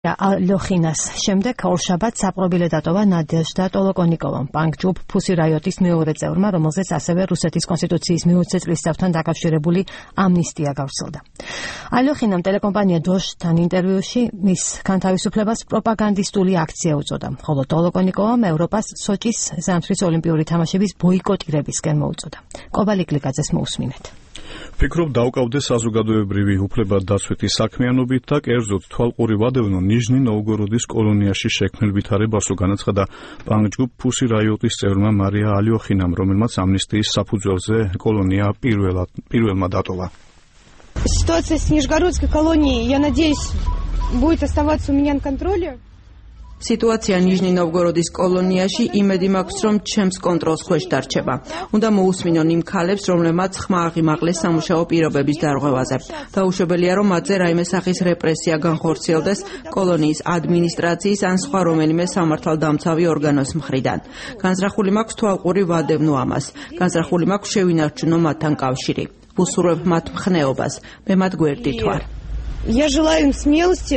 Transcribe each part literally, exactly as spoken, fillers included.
ალოხინას შემდეგ ორშაბათს საპყრობილე დატოვა ნადეჟდა ტოლოკონიკოვამ, პანკ-ჯგუფ Pussy Riot-ის მეორე წევრმა, რომელზეც ასევე რუსეთის კონსტიტუციის მეოცე წლისთავთან დაკავშირებული ამნისტია გავრცელდა. ალოხინამ ტელეკომპანია დოჟთან ინტერვიუში მის განთავისუფლებას პროპაგანდისტული აქცია უწოდა, ხოლო ტოლოკონიკოვამ ევროპას სოჭის ზამთრის ოლიმპიური თამაშების ბოიკოტირებისკენ მოუწოდა. კობალი გლიკაძეს მოусმინეთ. Ფიქრობ დავკავდე საზოგადოებრივი უფლებადდაცვითი საქმიანობით და კერძოდ თვალყური ვადევნო ნიჟნი ნოვგოროდის კოლონიაში შექმნილ ვითარებას, განაცხადა პანკ-ჯგუფ Pussy Riot-ის წევრმა მარია ალოხინამ, რომელმაც ამნისტიის საფუძველზე კოლონია პირველად პირველმა დატოვა. Ситуация с Нижегородской колонией, я надеюсь, будет оставаться у меня на контроле. Სიტუაცია ნიჟნი-ნოვგოროდის კოლონიაში იმედი მაქვს, რომ ჩემს კონტროლს ქვეშ დარჩება. უნდა მოусმინონ იმ ქალებს, რომლებმაც ხმა აღიმაღლეს სამუშაო პირობების დარღვევაზე. დაუშვებელია, რომ მათზე რაიმე სახის რეპრესია განხორციელდეს კოლონიის ადმინისტრაციის ან სხვა რომელიმე სამართალდამცავი ორგანოს მხრიდან. განზრახული მაქვს თვალყური ვადევნო ამას. განზრახული მაქვს შევინარჩუნო მათთან კავშირი. ვუსურვებ მათ მხნეობას. მე მათ გვერდით ვარ. Я желаю им смелости.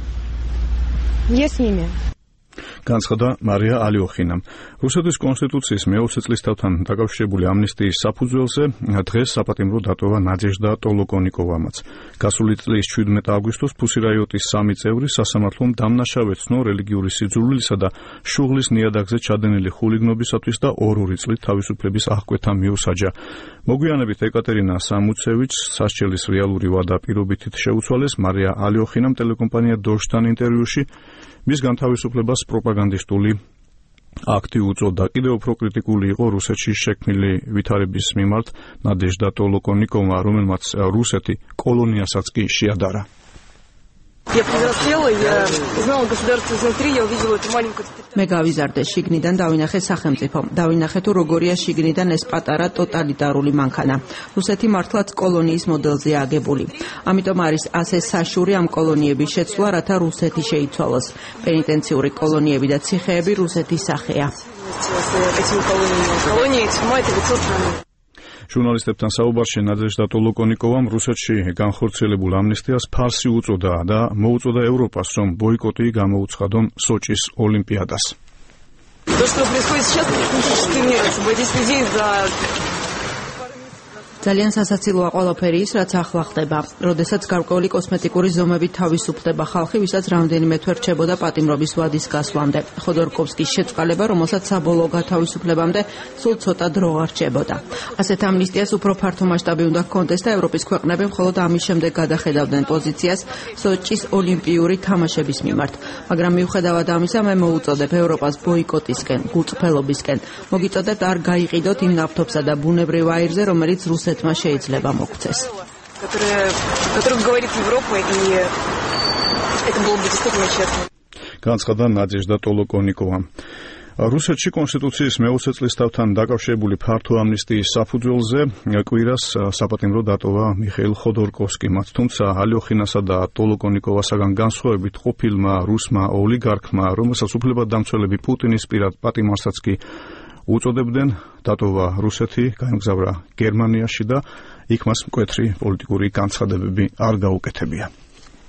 Я с ними. განცხადა მარია ალოხინამ. რუსეთის კონსტიტუციის მეოცე წლისთავთან დაკავშირებული ამნისტიის საფუძველზე დღეს საპატიმრო დატოვა ნადეჟდა ტოლოკონიკოვამაც. გასული წლის შვიდმეტი აგვისტოს Pussy Riot-ის სამი წევრი სასამართლომ დამნაშავე ცნო რელიგიური სიძულვილისა და შუღლის ნიადაგზე ჩადენილი ხულიგნობისათვის და ორ-ორი წლით თავისუფლების აღკვეთა მიუსაჯა. მოგვიანებით ეკატერინა სამუცევიჩს სასჯელის რეალური ვადა პირობითით შეუცვალეს. მარია ალოხინამ ტელეკომპანია დოჟთან ინტერვიუში მის განთავისუფლებას პროპაგანდისტული აქტი უწოდა. კიდევ უფრო კრიტიკული იყო რუსეთში შექმნილი ვითარების მიმართ ნადეჟდა ტოლოკონიკოვმა, რომელმაც რუსეთი კოლონიასაც კი შეადარა. მე გავიზარდე შიგნიდან, დავინახე სახელმწიფო, დავინახე თუ როგორია შიგნიდან ეს პატარა ტოტალიტარული მანქანა. რუსეთი მართლაც კოლონიის მოდელზე აგებული. ამიტომ არის ასე საშური ამ კოლონიების შეცვლა, რათა რუსეთი შეიცვალოს. პენიტენციური კოლონიები და ციხეები რუსეთის სახეა. ჟურნალისტებთან საუბარში ნადეჟდა ტოლოკონიკოვამ რუსეთში განხორციელებულ ამნისტიას ფარსი უწოდა და მოუწოდა ევროპას, რომ ბოიკოტი გამოუცხადონ სოჭის ოლიმპიადას. ძალიან სასაცილოა ყველაფერი ის, რაც ახლა ხდება. როდესაც გარკვეული კოსმეტიკური ზომებით თავისუფლდება ხალხი, ვისაც რამდენიმე თვე რჩებოდა პატიმრობის ვადის გასვლამდე. ხოდორკოვსკის შეწყალება, რომელსაც საბოლოო გათავისუფლებამდე სულ ცოტა დრო არ რჩებოდა. ასეთ ამნისტიას უფრო ფართო მასშტაბი უნდა ჰქონდეს და ევროპის ქვეყნები მხოლოდ ამის შემდეგ გადახედავდნენ პოზიციას სოჭის ოლიმპიური თამაშების მიმართ. მაგრამ მიუხედავად ამისა, მე მოუწოდებ ევროპას ბოიკოტისკენ, გულწრფელობისკენ. მოგიწოდებთ არ გაიყიდოთ იმ ნავთობსა და ბუნებრივ აირზე, რომელიც რუსეთმა შეიძლება მოგვცეს. განცხადა ნადეჟდა ტოლოკონიკოვამ. რუსეთში კონსტიტუციის მეოცე წლისთავთან დაკავშირებული ფართო ამნისტიის საფუძველზე კვირას საპატიმრო დატოვა მიხეილ ხოდორკოვსკიმაც, თუმცა ალოხინასა და ტოლოკონიკოვასაგან განსხვავებით ყოფილმა რუსმა ოლიგარქმა, რომელსაც უფლებადდამცველები პუტინის პირად პატიმარსაც კი უწოდებდნენ, დატოვა რუსეთი, გაემგზავრა გერმანიაში და იქ მას მკვეთრი პოლიტიკური განცხადებები არ გაუკეთებია.